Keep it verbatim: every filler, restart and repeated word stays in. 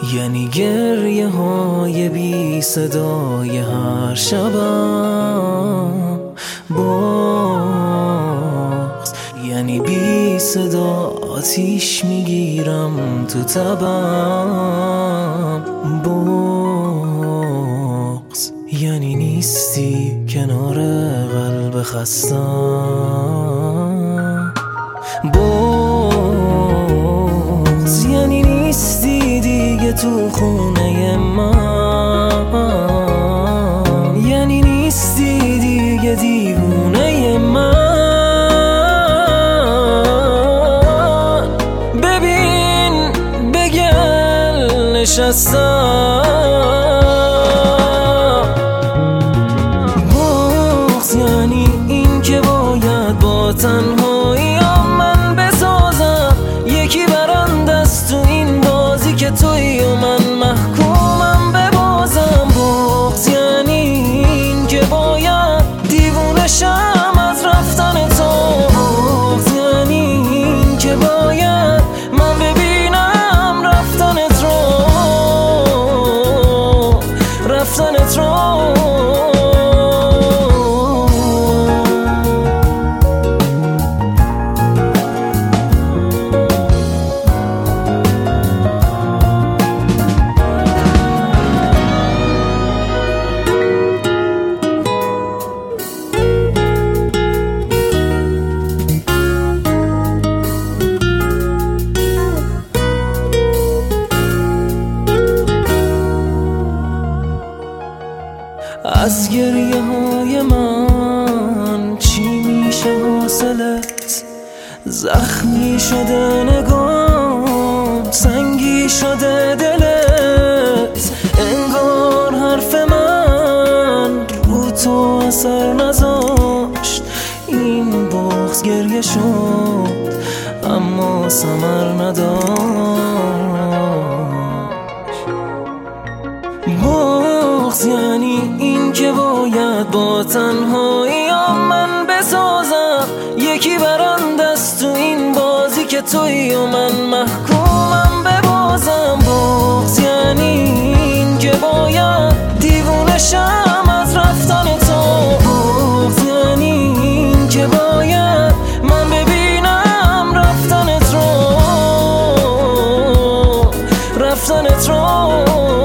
یعنی گریه های بی صدای هر شبم بغض، یعنی بی صدا آتیش میگیرم تو تبم بغض، یعنی نیستی کنار قلب خستم بغض، یعنی نیستی دیگه تو خونه من، یعنی نیستی دیگه دیوونه من. ببین بگل نشستم بغض، یعنی این که باید با تنهایی من بسازم یکی برنده است تو این بازی که توی و من محکومم ببازم بغض، یعنی این که باید دیوونه شم از رفتن تو بغض، یعنی این که باید من ببینم رفتنت رو رفتنت رو. از گریه های من چی میشه حاصلت؟ زخمی شده نگام، سنگی شده دلت، انگار حرف من رو تو اثر نذاشت. این بغض گریه شد اما ثمر نداشت بغض، یعنی این که باید با تنهایی من بسازم یکی برنده است تو این بازی که توی و من محکومم ببازم بغض، یعنی این که باید دیوونه شم از رفتن تو بغض، یعنی این که باید من ببینم رفتنت رو رفتنت رو.